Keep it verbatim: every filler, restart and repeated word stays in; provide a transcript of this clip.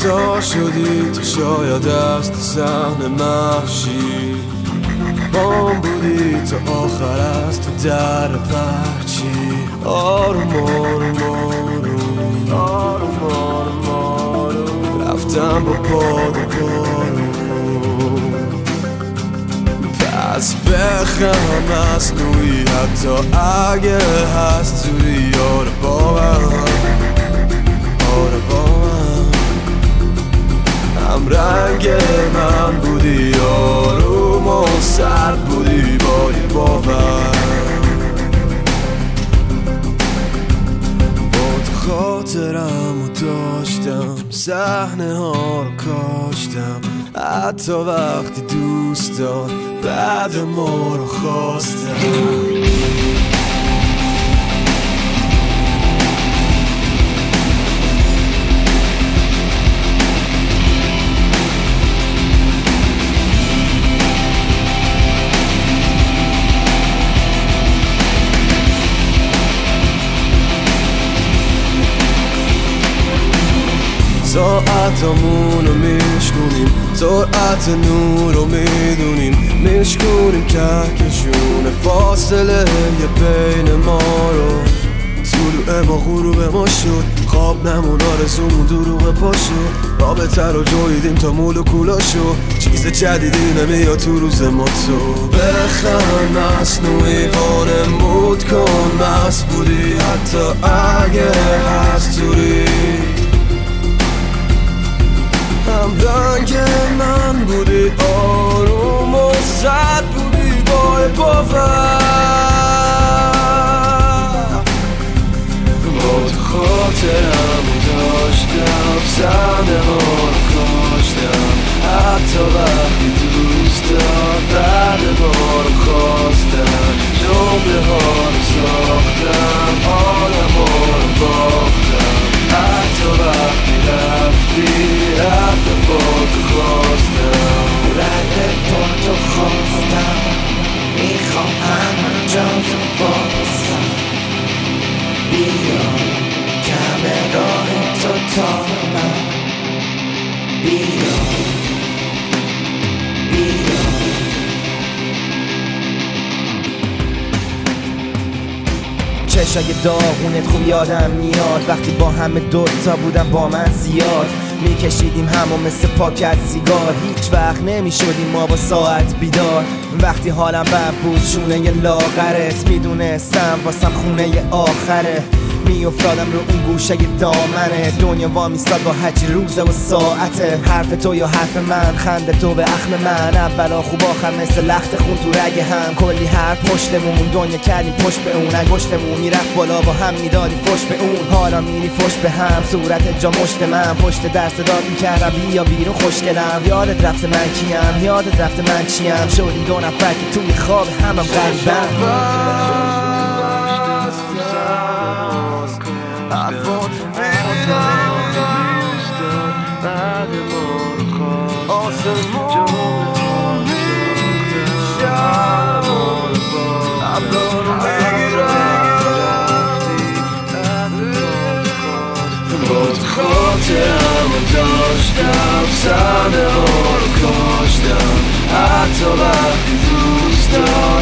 تا شدی تو شاید از تو صحنه محشی بام بودی تا آخر از تو در پرچی آروم آروم آروم آروم آروم آروم رفتم با باد و بارون پس بخم مصنوعی حتی اگه هست توی یار با من آره با من هم رنگ من بودی آروم و سرد بودی با یه باور با تو خاطرم و داشتم صحنه ها رو کاشتم حتی وقتی دوست دار بعد ما رو خواستم ساعتامونو میشکنیم سرعت نور رو میدونیم میشکنیم کهکشون فاصله یه بین ما رو طلوع ما غروب ما شد خواب نمون آرزومون دروغ پا شد رابطه رو جویدیم تا مولکولا شد چیز جدیدی نمیاد تو روز ما تو بخند مصنوعی وانمود کن مست بودی حتی اگه هست توری هم رنگ من بودی آروم و سرد بودی با باور با تو خاطرم داشتم صحنه ها رو کاشتم حتی وقتی دوست دار بعد ما رو خواستم جمله ها رو ساختم عالم ها رو باختم حتی وقتی رفتی رفت با تو خواستم رنگ با تو خواستم میخوام همه جا تو بازم بیا کم راه تو تا من بیا بیا چشای داغونت خوب یادم میاد وقتی با همه دوتا بودم با من زیاد میکشیدیم همو مثل پاکت سیگار هیچ وقت نمیشدیم ما با ساعت بیدار وقتی حالم بد بود شونه ی لاغرت میدونستم واسم خونه ی آخره میافتادم رو اون گوشه ی دامنه دنیا وامیستاد با هرچی روزه و ساعته حرف تو یا حرف من خنده تو به اخم من اولا خوب آخر مثل لخت خون تو رگ هم کلی حرف پشتمون دنیا کردیم پشت به اون انگشتمون میرفت بالا با هم میدادیم فش به اون حالا میری فش به هم صورت جا مشت من پشت درس داد میکردم بیا بیرون خوشگلم یادت رفته من کیم یادت رفته من چیم شدیم دو نفر که تو خواب همم غریبم حرفات میدم دوست دار بعد ما رو خواست آسمون میشم ابرا رو میگیرم با تو خاطرم رو داشتم صحنه ها رو کاشتم حتی وقتی دوست دارم